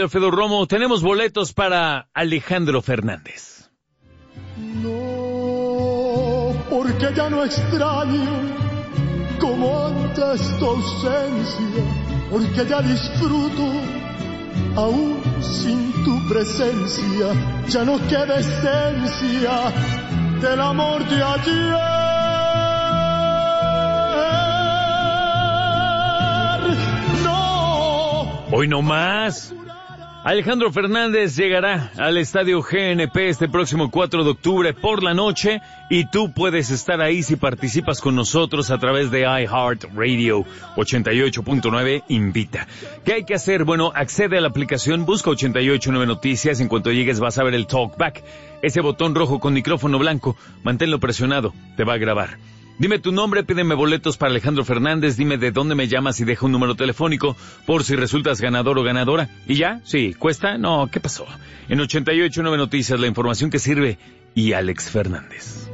Alfredo Romo, tenemos boletos para Alejandro Fernández. No, porque ya no extraño como antes tu ausencia, porque ya disfruto aún sin tu presencia, ya no queda esencia del amor de ayer. No. Hoy no más. Alejandro Fernández llegará al Estadio GNP este próximo 4 de octubre por la noche y tú puedes estar ahí si participas con nosotros a través de iHeartRadio 88.9 Invita. ¿Qué hay que hacer? Bueno, accede a la aplicación, busca 889 Noticias, en cuanto llegues vas a ver el Talkback, ese botón rojo con micrófono blanco, manténlo presionado, te va a grabar. Dime tu nombre, pídeme boletos para Alejandro Fernández, dime de dónde me llamas y deja un número telefónico por si resultas ganador o ganadora. ¿Y ya? ¿Sí? ¿Cuesta? No, ¿qué pasó? En 88.9 Noticias, la información que sirve y Alex Fernández.